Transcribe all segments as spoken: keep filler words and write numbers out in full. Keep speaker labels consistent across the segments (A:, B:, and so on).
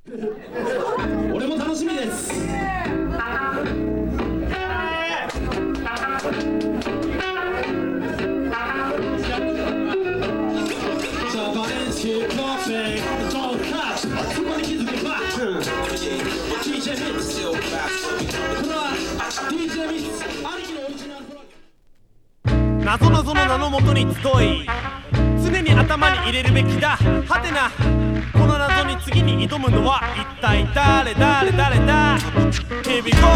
A: 俺も楽しみです。
B: 謎謎の名のもとに集い、常に頭に入れるべきだ。はてな、この謎に次に挑むのは一体誰誰誰だ。 Here we go。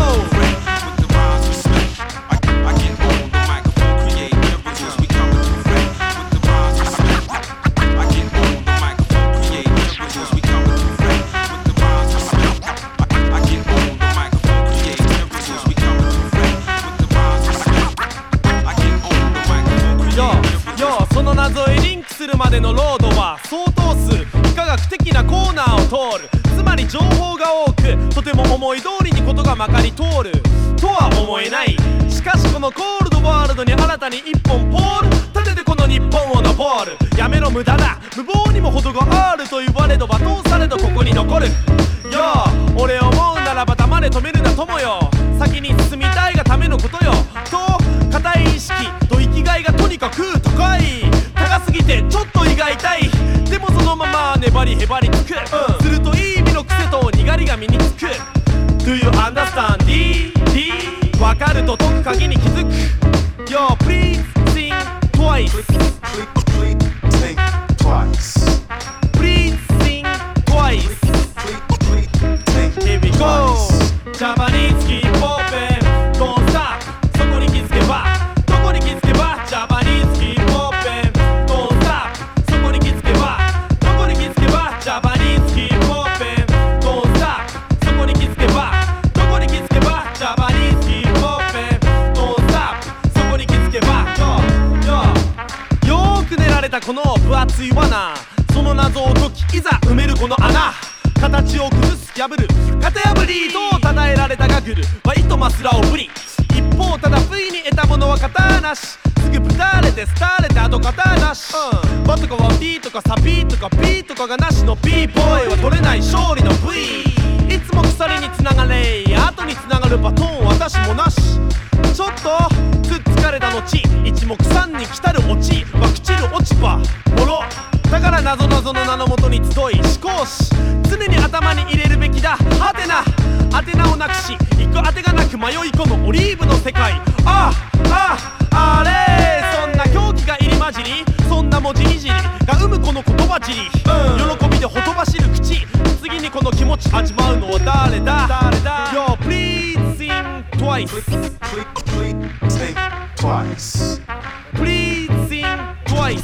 B: その謎へリンクするまでのロードは相当数不可学的なコーナーを通る。つまり情報が多く、とても思い通りにことがまかり通るとは思えない。しかしこのコールドワールドに新たに一本ポール立ててこの日本を登る。やめろ無駄だ、無謀にも程があると言われど罵倒されどここに残る。よう俺思うならば黙れ止めるな友よ。先に進みたいがためのことよ。と固い意識と生きがいがとにかく高い。高すぎてちょっと胃が痛い。でもそのまま粘りへばりつく、うん、するといい意味の癖とにがりが身につく。 Do you understand? D? D? わかると解く鍵に気づく。 Yo please think twice. Please think twice. Please think twice. Here we go. Japanese keep open. Don't stop. そこに気づけばどこに気づけば Japanese keep open. Don't stop. そこに気づけばどこに気づけば Japanese keep open. Don't stop. そこに気づけばどこに気づけば Japanese keep open. Don't stop. そこに気づけば Yo Yo よーく練られたこの分厚い罠、その謎を解きいざ埋めるこの穴。形を崩す破る型破りと称えられたガグルは糸マスラをぶり。一方ただ不意に得たものは型なし。すぐぶたれて廃れて後型なし、うん、バとかは B とかサビとか P とかがなしの B ボーイは取れない勝利の V。 いつも鎖につながれ後につながるバトン私もなし。ちょっとくっつかれた後一目散に来たる落ちまくちる落ち葉ボロだから謎謎の名のもとに集い思考し、常に頭に入れるべきだ。はてな当て名をなくし行く当てがなく迷い込むオリーブの世界。あああれそんな狂気が入り混じり、そんな文字いじりが生むこの言葉尻、うん、喜びでほとばしる口。次にこの気持ち味わうのは誰だ誰だ。 Yo please think twice. Please think twice. Please think twice.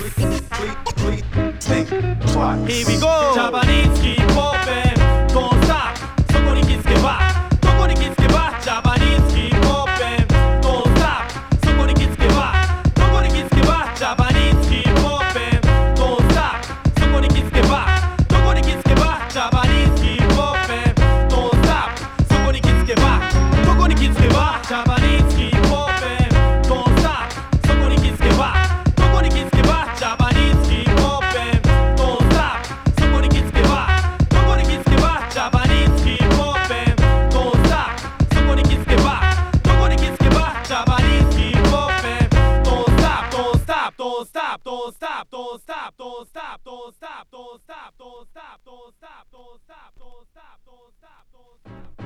B: Please think twice. Here we go. Japanese keep open. Don't stop. そこに気づけばどこに気づけば Japanese keep open. Don't stop. そこに気づけばどこに気づけば Japanese keep open. Don't stop. そこに気づけばどこに気づけば Japanese keep open. Don't stop. そこに気づけばどこに気づけば Japanese keep open. Don't stop. そこに気づけばどこに気づけば Japanese keep open. Don't stop. そこに気づけばどこに気づけば Japanese keep open. Don't stop. そこに気づけばどこに気づけば Japanese keep open. Don't stop. Don't stop. Don't stop. Don't stop. Don't stop. Don't stop. Don't stop. Don't stop. Don't stop. Don't stop. Don't stop. Don't stop. Don't stop. Don't stop.